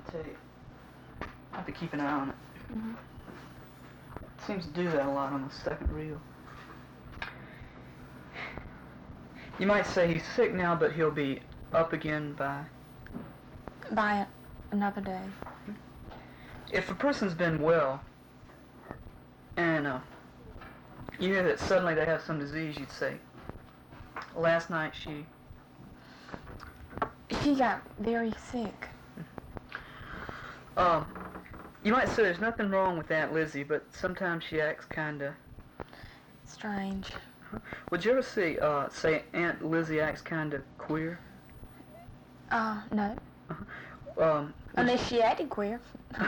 tape. I have to keep an eye on it. Mm-hmm. It seems to do that a lot on the second reel. You might say he's sick now, but he'll be up again by another day. If a person's been well, and you hear that suddenly they have some disease, you'd say, last night she got very sick. You might say there's nothing wrong with Aunt Lizzie, but sometimes she acts kinda strange. Would you ever say Aunt Lizzie acts kinda queer? No. Unless she acted queer.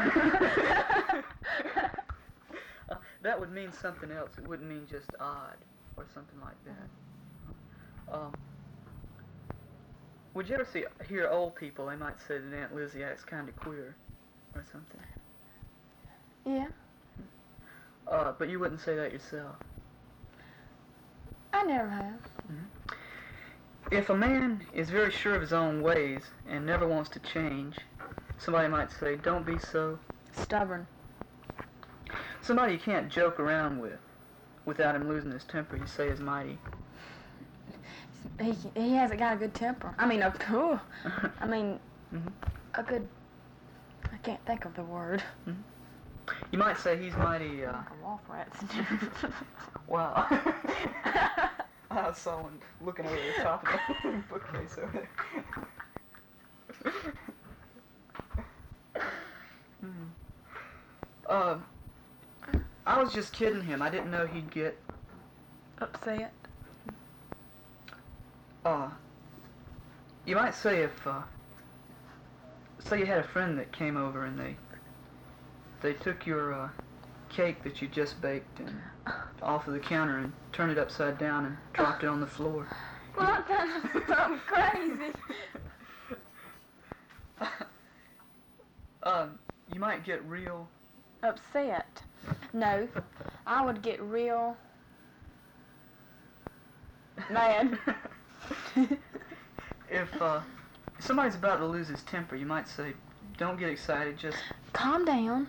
That would mean something else. It wouldn't mean just odd or something like that. Would you ever hear old people, they might say that Aunt Lizzie acts kinda queer or something? Yeah. But you wouldn't say that yourself. I never have. Mm-hmm. If a man is very sure of his own ways and never wants to change, somebody might say, don't be so stubborn. Somebody you can't joke around with without him losing his temper, you say is mighty. He hasn't got a good temper. I mean, mm-hmm. a good, I can't think of the word. Mm-hmm. You might say he's mighty, like a wolf rat. Wow. I saw someone looking over the top of the bookcase over there. I was just kidding him. I didn't know he'd get upset. You might say if, say you had a friend that came over and they took your cake that you just baked and off of the counter and turned it upside down and dropped it on the floor. Well, that's something crazy. You might get real upset. No, I would get real mad. If somebody's about to lose his temper, you might say, don't get excited, just calm down.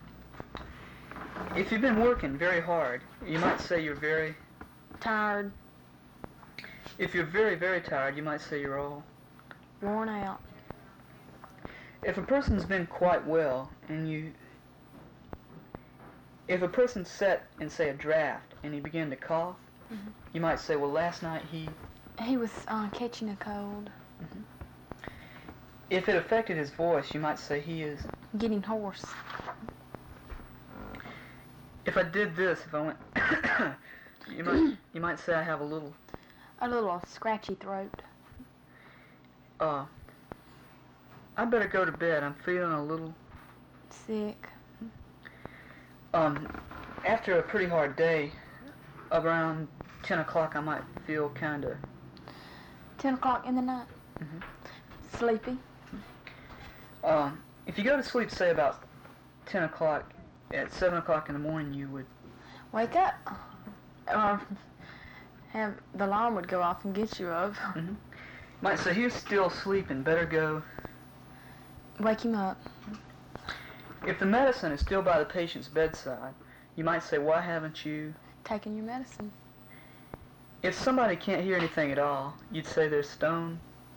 If you've been working very hard, you might say you're very tired. If you're very, very tired, you might say you're all worn out. If a person's been quite well, and if a person sat in, say, a draft, and he began to cough, mm-hmm. you might say, well, last night he was catching a cold. Mm-hmm. If it affected his voice, you might say he is getting hoarse. If I did this, if I went, you might say I have a little scratchy throat. I better go to bed. I'm feeling a little sick. After a pretty hard day, around 10 o'clock, I might feel kind of 10 o'clock in the night. Mm-hmm. Sleepy. If you go to sleep, say about 10 o'clock, at 7 o'clock in the morning, you would wake up. Have the alarm would go off and get you up. Mm-hmm. Might say, he's still sleeping, better go wake him up. If the medicine is still by the patient's bedside, you might say, why haven't you taken your medicine? If somebody can't hear anything at all, you'd say they're stoned.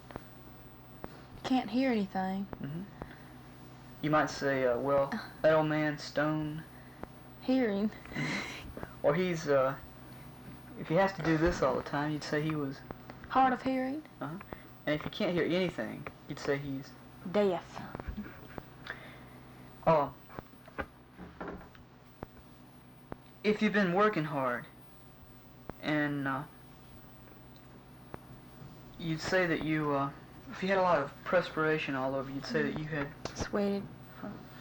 Can't hear anything. Mm-hmm. You might say, well, that old man's stoned. Hearing. Or he's, if he has to do this all the time, you'd say he was hard of hearing. Uh-huh. And if you can't hear anything, you'd say he's deaf. If you've been working hard, and you'd say that you, if you had a lot of perspiration all over, you'd say that you had sweated.